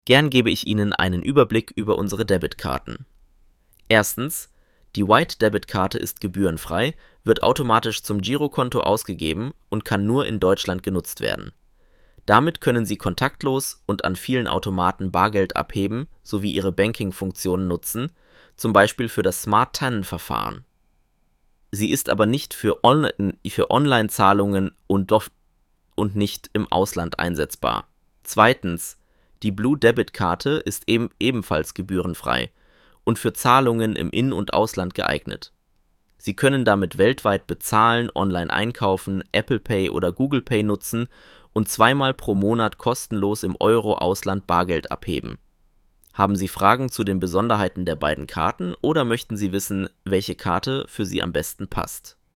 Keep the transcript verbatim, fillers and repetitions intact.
Gern gebe ich Ihnen einen Überblick über unsere Debitkarten. Erstens: Die White-Debit-Karte ist gebührenfrei, wird automatisch zum Girokonto ausgegeben und kann nur in Deutschland genutzt werden. Damit können Sie kontaktlos und an vielen Automaten Bargeld abheben sowie Ihre Banking-Funktionen nutzen, zum Beispiel für das Smart Tannen-Verfahren. Sie ist aber nicht für, On für Online-Zahlungen und, und nicht im Ausland einsetzbar. Zweitens: Die Blue Debit-Karte ist eben ebenfalls gebührenfrei und für Zahlungen im In- und Ausland geeignet. Sie können damit weltweit bezahlen, online einkaufen, Apple Pay oder Google Pay nutzen und zweimal pro Monat kostenlos im Euro-Ausland Bargeld abheben. Haben Sie Fragen zu den Besonderheiten der beiden Karten oder möchten Sie wissen, welche Karte für Sie am besten passt?